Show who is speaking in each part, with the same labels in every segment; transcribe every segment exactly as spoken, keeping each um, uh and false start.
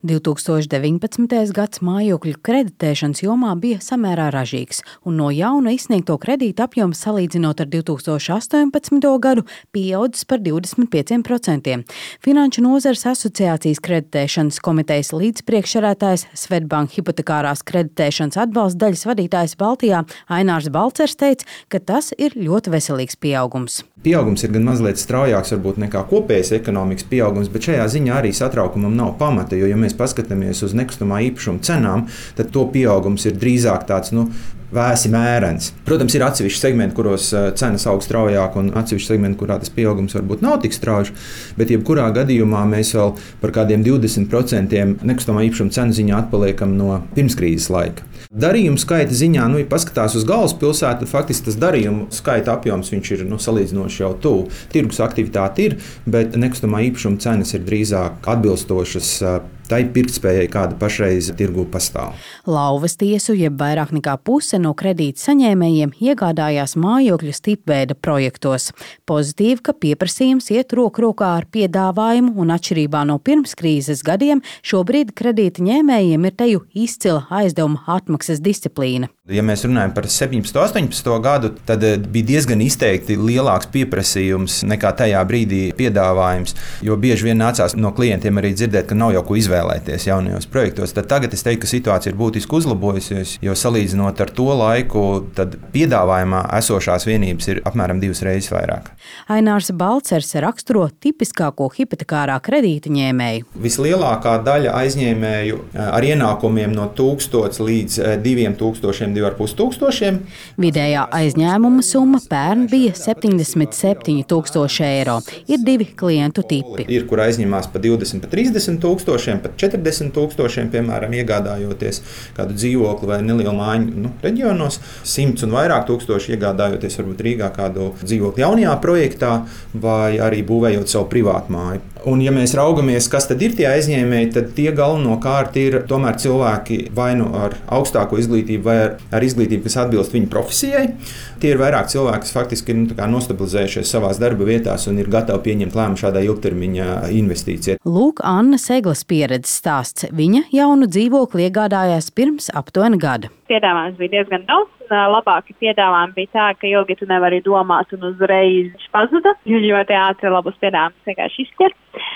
Speaker 1: divtūkstoš deviņpadsmitais gads mājokļu kreditēšanas jomā bija samērā ražīgs, un no jauna izsniegto kredītu apjoms salīdzinot ar divtūkstoš astoņpadsmito gadu pieaudzis par divdesmit pieciem procentiem. Finanšu nozares asociācijas kreditēšanas komitejas līdzpriekšsēdētājs, Swedbank hipotekārās kreditēšanas atbalsta daļas vadītājs Baltijā Ainārs Balcers teica, ka tas ir ļoti veselīgs pieaugums.
Speaker 2: Pieaugums ir gan mazliet straujāks varbūt nekā kopējais ekonomikas pieaugums, bet šajā ziņā arī satraukumam nav pamata, jo, ja mēs paskatāmies uz nekustamā īpašuma cenām, tad to pieaugums ir drīzāk tāds, nu, vēsi mērens. Protams, ir atsevišķi segmenti, kuros cenas aug straujāk, un atsevišķi segmenti, kurā tas pieaugums varbūt nav tik strauji, bet jebkurā gadījumā mēs vēl par kādiem divdesmit procentiem nekustamā īpašuma cenu ziņā atpaliekam no pirmskrīzes laika. Darījumu skaita ziņā, nu, ja paskatās uz galvaspilsētu, tad faktiski tas darījumu skaita apjoms viņš ir nu, salīdzinoši jau tuvu. Tirgus aktivitāte ir, bet nekustamā īpašuma cenas ir drīzāk atbilstošas tai pirktspējai, kāda pašreiz tirgū pastāv.
Speaker 1: Lauvas tiesu, jeb vairāk nekā puse no kredīta saņēmējiem iegādājās mājokļu stipveida projektos. Pozitīvi, ka pieprasījums iet roku rokā ar piedāvājumu, un atšķirībā no pirmskrīzes gadiem šobrīd kredīta ņēmējiem ir teju izcila aizdevuma atmaksas disciplīna.
Speaker 2: Ja mēs runājam par septiņpadsmito, astoņpadsmito gadu, tad bija diezgan izteikti lielāks pieprasījums nekā tajā brīdī piedāvājums, jo bieži vien nācās no klientiem arī dzirdēt, ka nav jau ko izvēlēties jaunajos projektos. Tad tagad es teiktu, ka situācija ir būtiski uzlabojusies, jo salīdzinot ar to laiku, tad piedāvājumā esošās vienības ir apmēram divas reizes vairāk.
Speaker 1: Ainārs Balcers raksturo tipiskāko hipotekārā kredīta ņēmēju.
Speaker 2: Vislielākā daļa aizņēmēju ar ienākumiem no tūkstots līdz diviem tūkstošiem, divi ar pus tūkstošiem.
Speaker 1: Vidējā aizņēmuma summa pērn bija septiņdesmit septiņi tūkstoši eiro. Ir divi klientu tipi.
Speaker 2: Ir, kur aizņemās pa divdesmit, pa trīsdesmit tūkstošiem, pat četrdesmit tūkstošiem, piemēram, iegādājoties kādu dzīvokli vai nelielu māju nu, reģionos, simts un vairāk tūkstoši iegādājoties varbūt Rīgā kādu dzīvokli jaunajā projektā vai arī būvējot savu privātu māju. Un, ja mēs raugamies, kas tad ir tie aizņēmēji, tad tie galvenokārt ir tomēr cilvēki vai nu ar augstāko izglītību vai ar, ar izglītību, kas atbilst viņu profesijai. Tie ir vairāk cilvēki, kas faktiski ir nu, nostabilizējušies savās darba vietās un ir gatavi pieņemt lēmumu šādā ilgtermiņa investīcijā.
Speaker 1: Lūk, Anna Seglas pieredzes stāsts. Viņa jaunu dzīvokli iegādājās pirms aptuveni gada.
Speaker 3: Piedāvājums bija diezgan daudz. Labāki piedāvājumi bija tā, ka ilgi tu nevari domāt un uzreiz pazuda, jo ļoti ātri labus piedāvājumus vienkārši izķer.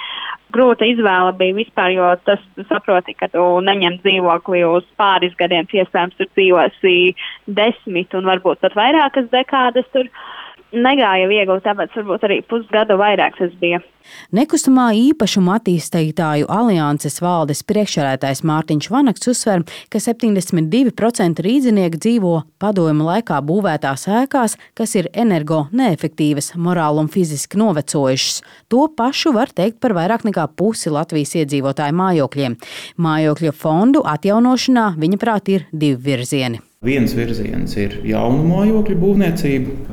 Speaker 3: Grūta izvēle bija vispār, jo tas saproti, ka tu neņem dzīvokli uz pāris gadiem, iespējams, tur dzīvosi desmit un varbūt pat vairākas dekādas tur. Negāja viegli, tāpēc varbūt arī pusgadu vairāk tas bija.
Speaker 1: Nekustamā īpašuma attīstītāju alianses valdes priekšsēdētājs Mārtiņš Vanaks uzsver, ka septiņdesmit divi procenti rīdzinieku dzīvo padomju laikā būvētās ēkās, kas ir energo neefektīvas, morāli un fiziski novecojušas. To pašu var teikt par vairāk nekā pusi Latvijas iedzīvotāju mājokļiem. Mājokļu fondu atjaunošanā, viņaprāt, ir divi virzieni.
Speaker 4: Viens virziens ir jaunu mājokļu būvniecība.